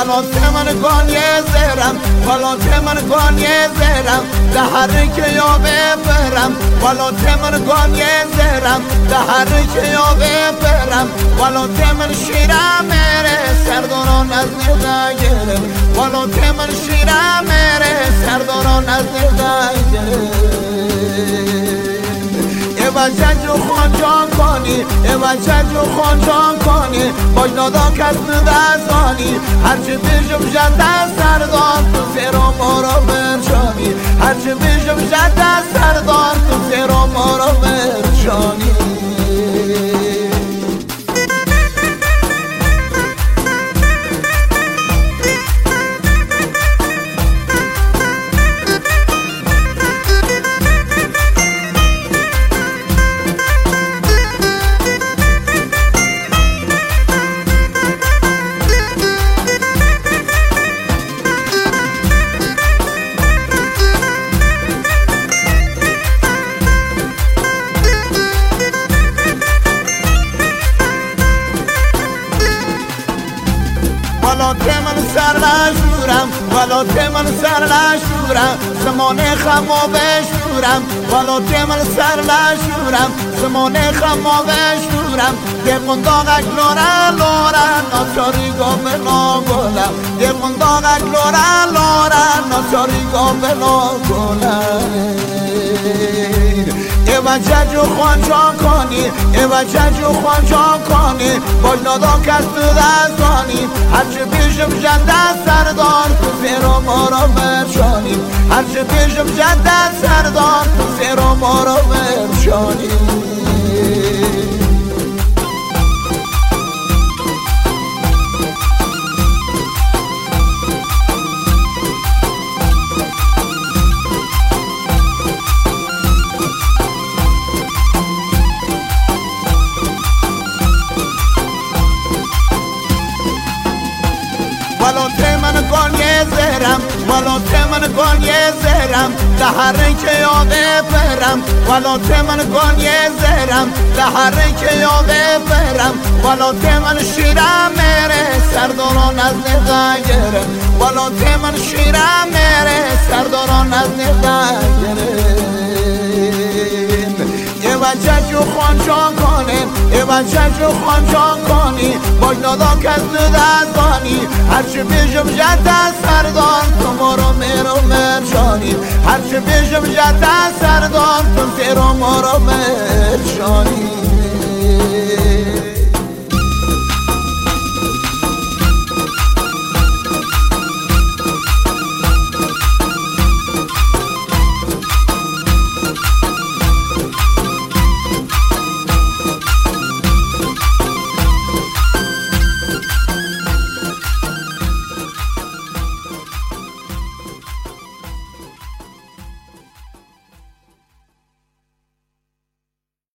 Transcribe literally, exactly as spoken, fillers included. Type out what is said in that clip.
ولات من گانی زرم ولات من گانی زرم دهر که یا ببرم ولات من گانی زرم دهر که یا ببرم ولات من شیرم میره سرداران از نگرم ولات من شیرم میره سرداران از نگرم وجج و خانجان کنی وجج و خانجان کنی باش نادا کس ندازانی هرچه بیشم جد از سردار تو زیر و ما را برشانی هرچه بیشم جد از سردار تو زیر و ما را برشانی ولات من سر نشورم ولات من سر نشورم زمانه خما بشورم ولات من سر نشورم زمانه خما بشورم دقون داغک لورن لورن ناچاری گا بلا گلم دقون داغک لورن لورن ناچاری گا بلا گلم وجج و خانجان کنی وجج و خانجان کنی باش نادا کس ندازانی هرچه پیشم جد از سردار تو زیر و ما را برشانی هرچه پیشم جد از سردار تو زیر و ما را برشانی ولات من گانی زرم ولات من گانی زرم دهر که یا ببرم ولات من گانی زرم دهر که یا ببرم ولات من شیرم میره سرداران از نگرم ولات من شیرم میره سرداران از نگرم وجج و خانجان کنی وجج و خانجان کنی باش نادا کس ندازانی هرچه بیشم جد از سردار تو ما را میرو مرشانی هرچه بیشم جد از سردار تو زیر و ما را مرشانی